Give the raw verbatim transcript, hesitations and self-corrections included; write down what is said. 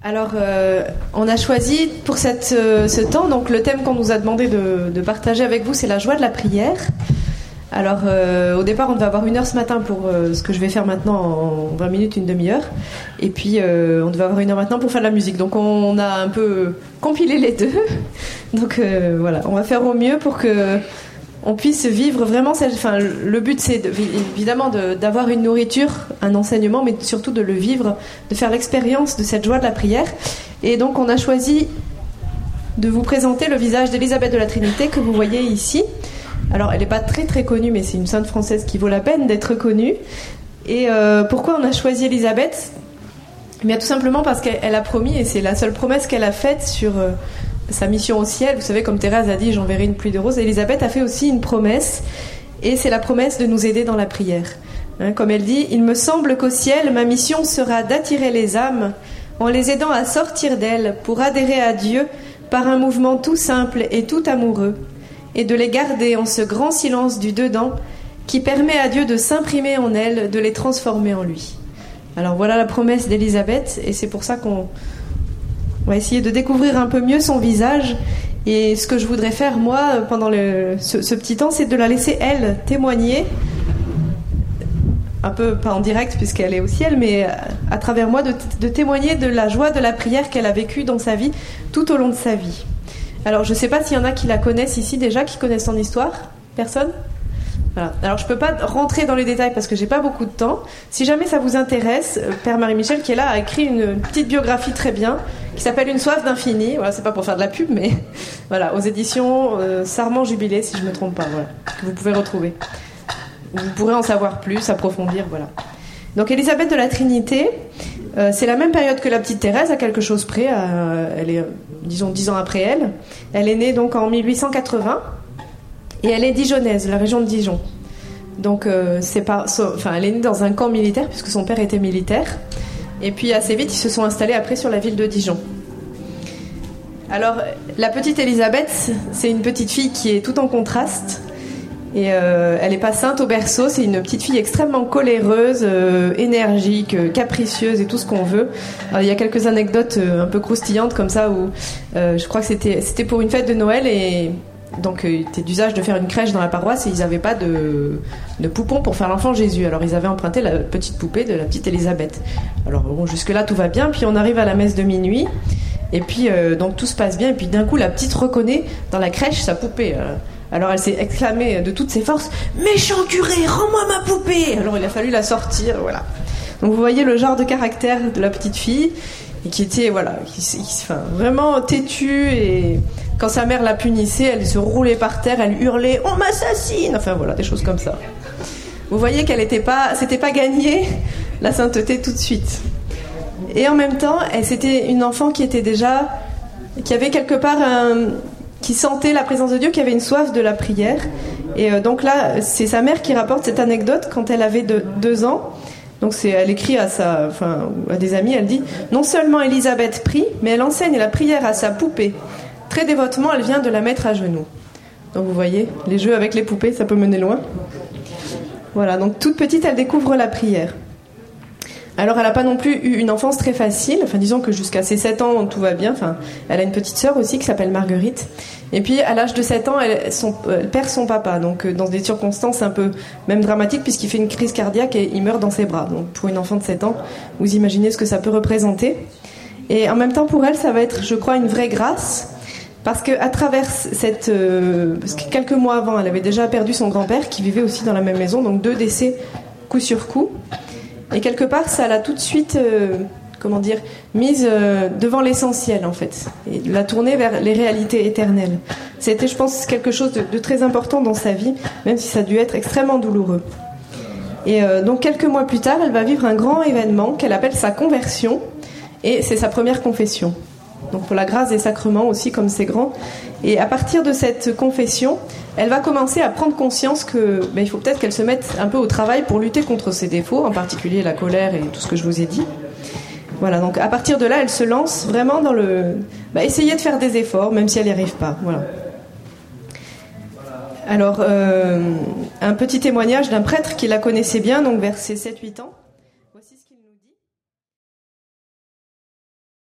Alors, euh, on a choisi pour cette, euh, ce temps, donc le thème qu'on nous a demandé de, de partager avec vous, c'est la joie de la prière. Alors, euh, au départ, on devait avoir une heure ce matin pour euh, ce que je vais faire maintenant en vingt minutes, une demi-heure. Et puis, euh, on devait avoir une heure maintenant pour faire de la musique. Donc, on a un peu compilé les deux. Donc, euh, voilà, on va faire au mieux pour que on puisse vivre vraiment cette... Enfin, le but, c'est de, évidemment de, d'avoir une nourriture, un enseignement, mais surtout de le vivre, de faire l'expérience de cette joie de la prière. Et donc, on a choisi de vous présenter le visage d'Élisabeth de la Trinité que vous voyez ici. Alors, elle n'est pas très très connue, mais c'est une sainte française qui vaut la peine d'être connue. Et euh, pourquoi on a choisi Élisabeth ? Bien, tout simplement parce qu'elle a promis, et c'est la seule promesse qu'elle a faite sur... Euh, sa mission au ciel. Vous savez, comme Thérèse a dit, j'enverrai une pluie de roses. Élisabeth a fait aussi une promesse, et c'est la promesse de nous aider dans la prière. Hein, comme elle dit, il me semble qu'au ciel, ma mission sera d'attirer les âmes en les aidant à sortir d'elles pour adhérer à Dieu par un mouvement tout simple et tout amoureux, et de les garder en ce grand silence du dedans qui permet à Dieu de s'imprimer en elles, de les transformer en lui. Alors voilà la promesse d'Élisabeth, et c'est pour ça qu'on on va essayer de découvrir un peu mieux son visage. Et ce que je voudrais faire, moi, pendant le, ce, ce petit temps, c'est de la laisser, elle, témoigner, un peu, pas en direct puisqu'elle est au ciel, mais à travers moi, de, de témoigner de la joie de la prière qu'elle a vécue dans sa vie, tout au long de sa vie. Alors, je ne sais pas s'il y en a qui la connaissent ici déjà, qui connaissent son histoire. Personne ? Voilà. Alors je ne peux pas rentrer dans les détails parce que j'ai pas beaucoup de temps. Si jamais ça vous intéresse, Père Marie-Michel qui est là a écrit une petite biographie très bien qui s'appelle Une soif d'infini. Voilà, c'est pas pour faire de la pub, mais voilà, aux éditions euh, Sarment Jubilé, si je me trompe pas. Voilà, que vous pouvez retrouver. Vous pourrez en savoir plus, approfondir, voilà. Donc Élisabeth de la Trinité, euh, c'est la même période que la petite Thérèse, à quelque chose près. Euh, elle est, disons, dix ans après elle. Elle est née donc en mille huit cent quatre-vingts. Et elle est dijonnaise, la région de Dijon. Donc, euh, c'est pas, so, enfin, elle est née dans un camp militaire, puisque son père était militaire. Et puis, assez vite, ils se sont installés après sur la ville de Dijon. Alors, la petite Élisabeth, c'est une petite fille qui est tout en contraste. Et euh, elle n'est pas sainte au berceau, c'est une petite fille extrêmement coléreuse, euh, énergique, euh, capricieuse et tout ce qu'on veut. Alors, il y a quelques anecdotes euh, un peu croustillantes comme ça, où euh, je crois que c'était, c'était pour une fête de Noël et... Donc il était d'usage de faire une crèche dans la paroisse et ils n'avaient pas de, de poupon pour faire l'enfant Jésus. Alors ils avaient emprunté la petite poupée de la petite Élisabeth. Alors bon, jusque-là tout va bien, puis on arrive à la messe de minuit et puis euh, donc tout se passe bien et puis d'un coup la petite reconnaît dans la crèche sa poupée. Alors elle s'est exclamée de toutes ses forces « Méchant curé, rends-moi ma poupée !» Alors il a fallu la sortir, voilà. Donc vous voyez le genre de caractère de la petite fille et qui était voilà, qui, qui, enfin, vraiment têtue et... Quand sa mère la punissait, elle se roulait par terre, elle hurlait « On m'assassine !» Enfin voilà, des choses comme ça. Vous voyez qu'elle n'était pas, c'était pas gagné la sainteté tout de suite. Et en même temps, elle, c'était une enfant qui était déjà, qui avait quelque part, un, qui sentait la présence de Dieu, qui avait une soif de la prière. Et euh, donc là, c'est sa mère qui rapporte cette anecdote quand elle avait de, deux ans. Donc c'est, elle écrit à, sa, enfin, à des amis, elle dit « Non seulement Élisabeth prie, mais elle enseigne la prière à sa poupée. Très dévotement, elle vient de la mettre à genoux. » Donc vous voyez, les jeux avec les poupées, ça peut mener loin. Voilà, donc toute petite, elle découvre la prière. Alors elle n'a pas non plus eu une enfance très facile. Enfin, disons que jusqu'à ses sept ans, tout va bien. Enfin, elle a une petite sœur aussi qui s'appelle Marguerite. Et puis à l'âge de sept ans, elle, son, elle perd son papa. Donc dans des circonstances un peu même dramatiques, puisqu'il fait une crise cardiaque et il meurt dans ses bras. Donc pour une enfant de sept ans, vous imaginez ce que ça peut représenter. Et en même temps, pour elle, ça va être, je crois, une vraie grâce. Parce qu'à travers cette... Euh, parce que quelques mois avant, elle avait déjà perdu son grand-père qui vivait aussi dans la même maison, donc deux décès coup sur coup. Et quelque part, ça l'a tout de suite, euh, comment dire, mise euh, devant l'essentiel, en fait. Et l'a tournée vers les réalités éternelles. C'était, je pense, quelque chose de, de très important dans sa vie, même si ça a dû être extrêmement douloureux. Et euh, donc, quelques mois plus tard, elle va vivre un grand événement qu'elle appelle sa conversion. Et c'est sa première confession. Donc pour la grâce des sacrements aussi, comme c'est grand. Et à partir de cette confession, elle va commencer à prendre conscience que ben, il faut peut-être qu'elle se mette un peu au travail pour lutter contre ses défauts, en particulier la colère et tout ce que je vous ai dit. Voilà, donc à partir de là, elle se lance vraiment dans le... Ben, essayer de faire des efforts, même si elle n'y arrive pas. Voilà. Alors, euh, un petit témoignage d'un prêtre qui la connaissait bien, donc vers ses sept huit ans.